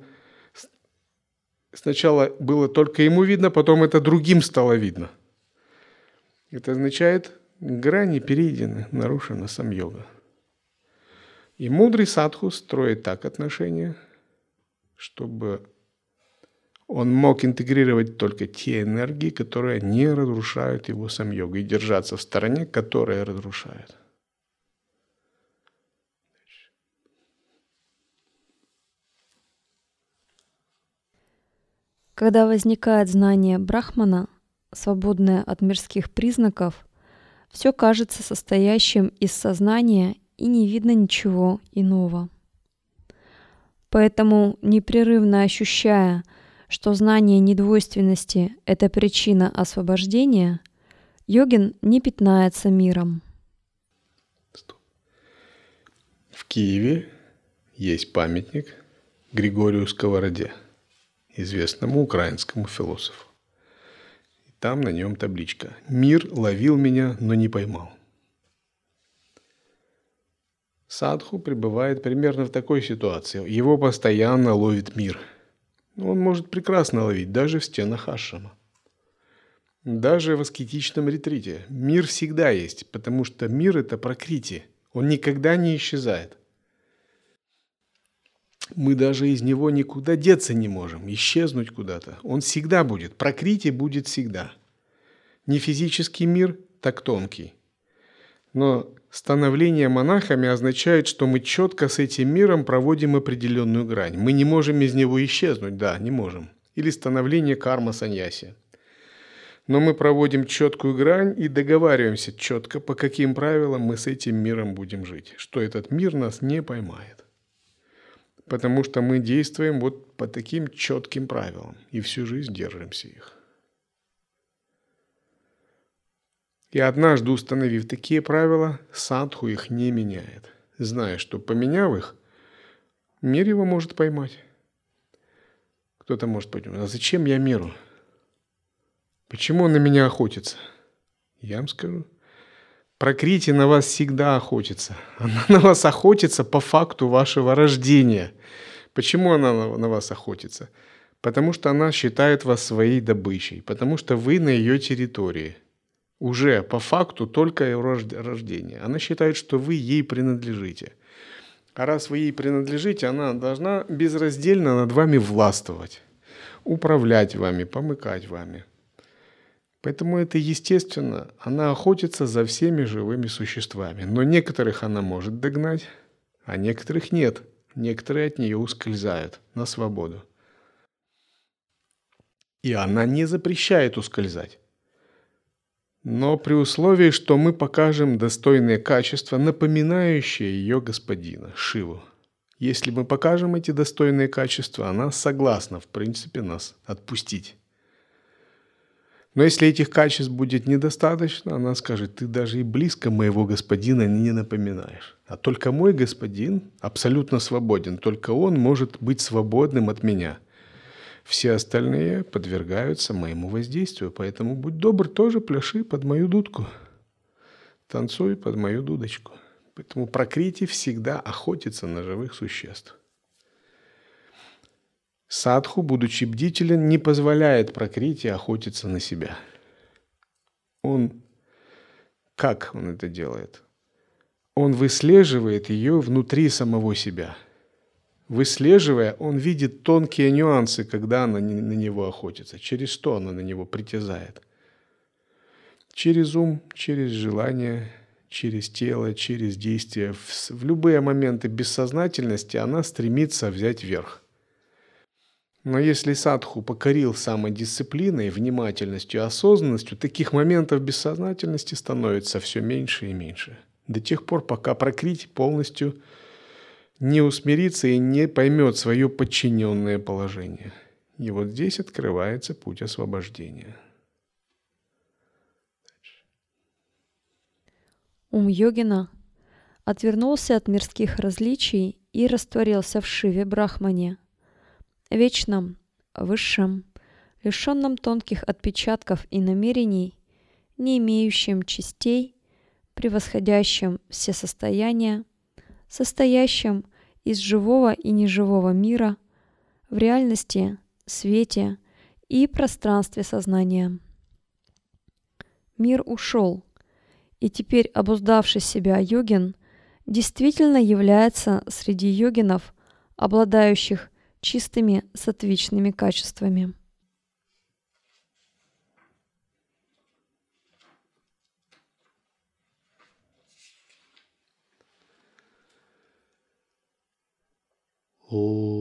сначала было только ему видно, потом это другим стало видно. Это означает, грани перейдены, нарушена самьога. И мудрый садху строит так отношения, чтобы он мог интегрировать только те энергии, которые не разрушают его самьогу, и держаться в стороне, которые разрушают. Когда возникает знание Брахмана, свободное от мирских признаков, все кажется состоящим из сознания, и не видно ничего иного. Поэтому, непрерывно ощущая, что знание недвойственности – это причина освобождения, йогин не пятнается миром. В Киеве есть памятник Григорию Сковороде, известному украинскому философу. И там на нем табличка: «Мир ловил меня, но не поймал». Садху пребывает примерно в такой ситуации. Его постоянно ловит мир. Он может прекрасно ловить даже в стенах ашрама. Даже в аскетичном ретрите. Мир всегда есть, потому что мир – это пракрити. Он никогда не исчезает. Мы даже из него никуда деться не можем, исчезнуть куда-то. Он всегда будет. Пракрити будет всегда. Не физический мир, так тонкий. Но становление монахами означает, что мы четко с этим миром проводим определенную грань. Мы не можем из него исчезнуть, да, не можем. Или становление карма-саньяси. Но мы проводим четкую грань и договариваемся четко, по каким правилам мы с этим миром будем жить. Что этот мир нас не поймает. Потому что мы действуем вот по таким четким правилам. И всю жизнь держимся их. И однажды, установив такие правила, садху их не меняет, зная, что, поменяв их, мир его может поймать. Кто-то может подумать: а зачем я миру? Почему он на меня охотится? Я вам скажу: пракрити на вас всегда охотится. Она на вас охотится по факту вашего рождения. Почему она на вас охотится? Потому что она считает вас своей добычей, потому что вы на ее территории. Уже по факту только ее рождения. Она считает, что вы ей принадлежите. А раз вы ей принадлежите, она должна безраздельно над вами властвовать, управлять вами, помыкать вами. Поэтому это естественно. Она охотится за всеми живыми существами. Но некоторых она может догнать, а некоторых нет. Некоторые от нее ускользают на свободу. И она не запрещает ускользать. Но при условии, что мы покажем достойные качества, напоминающие ее господина, Шиву. Если мы покажем эти достойные качества, она согласна, в принципе, нас отпустить. Но если этих качеств будет недостаточно, она скажет: ты даже и близко моего господина не напоминаешь. А только мой господин абсолютно свободен, только он может быть свободным от меня. Все остальные подвергаются моему воздействию, поэтому будь добр, тоже пляши под мою дудку, танцуй под мою дудочку. Поэтому Пракрити всегда охотится на живых существ. Садху, будучи бдителен, не позволяет Пракрити охотиться на себя. Он, как он это делает? Он выслеживает ее внутри самого себя. Выслеживая, он видит тонкие нюансы, когда она на него охотится, через что она на него притязает. Через ум, через желание, через тело, через действия. В любые моменты бессознательности она стремится взять верх. Но если садху покорил самодисциплиной, внимательностью, осознанностью, таких моментов бессознательности становится все меньше и меньше. До тех пор, пока Пракрити полностью не усмирится и не поймет свое подчиненное положение. И вот здесь открывается путь освобождения. Ум йогина отвернулся от мирских различий и растворился в Шиве Брахмане, вечном, высшем, лишенном тонких отпечатков и намерений, не имеющем частей, превосходящем все состояния, состоящем из живого и неживого мира, в реальности, свете и пространстве сознания. Мир ушел, и теперь обуздавший себя йогин действительно является среди йогинов, обладающих чистыми саттвичными качествами. О